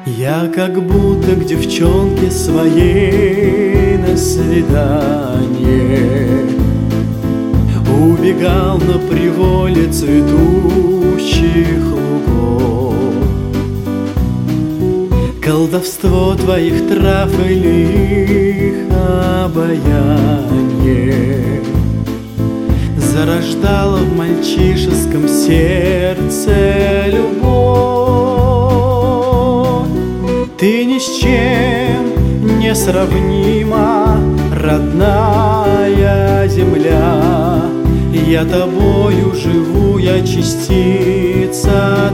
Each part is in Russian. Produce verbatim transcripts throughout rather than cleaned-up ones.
Я как будто к девчонке своей на свидание убегал на приволе цветущих лугов. Колдовство твоих трав или их обаяние зарождало в мальчишеском сердце любовь. Ты ни с чем не сравнима, родная земля. Я тобою живу, я частица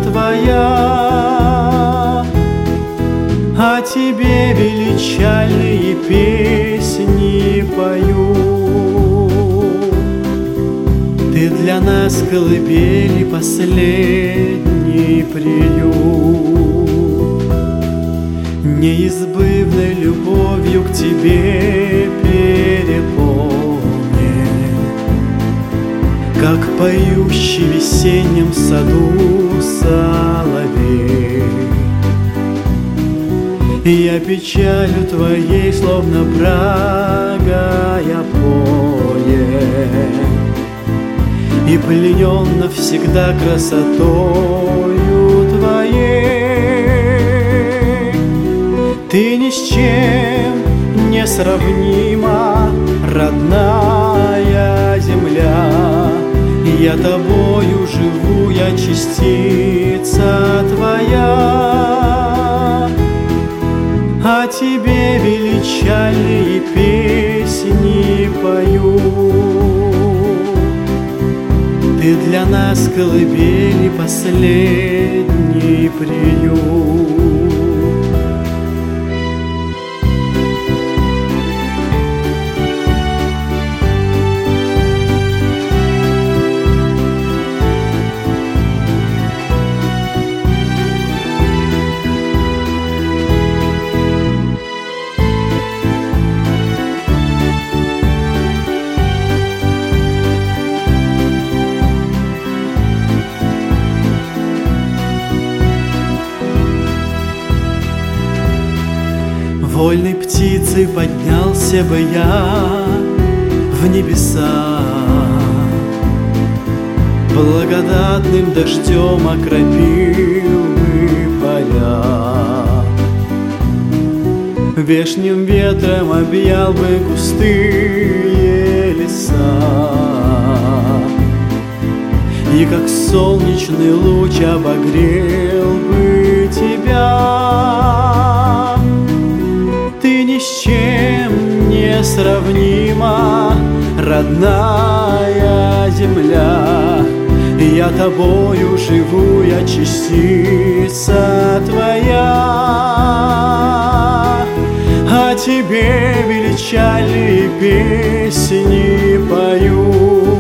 твоя. О тебе величальные песни пою. Ты для нас колыбель и последний приют. Неизбывной любовью к тебе переполнен, как поющий в весеннем саду соловей. Я печалью твоей, словно брага, я поем, и пленен навсегда красотою твоей. Ты ни с чем не сравнима, родная земля. Я тобою живу, я частица твоя. О тебе величальные песни пою. Ты для нас колыбель и последний приют. Вольной птицей поднялся бы я в небеса, благодатным дождем окропил бы поля, вешним ветром объял бы густые леса, и как солнечный луч обогрел бы тебя. Ты ни с чем не сравнима, родная земля. Я тобою живу, я частица твоя. О тебе величальные песни пою.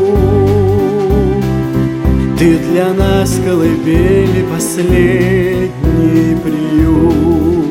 Ты для нас колыбель и последний приют.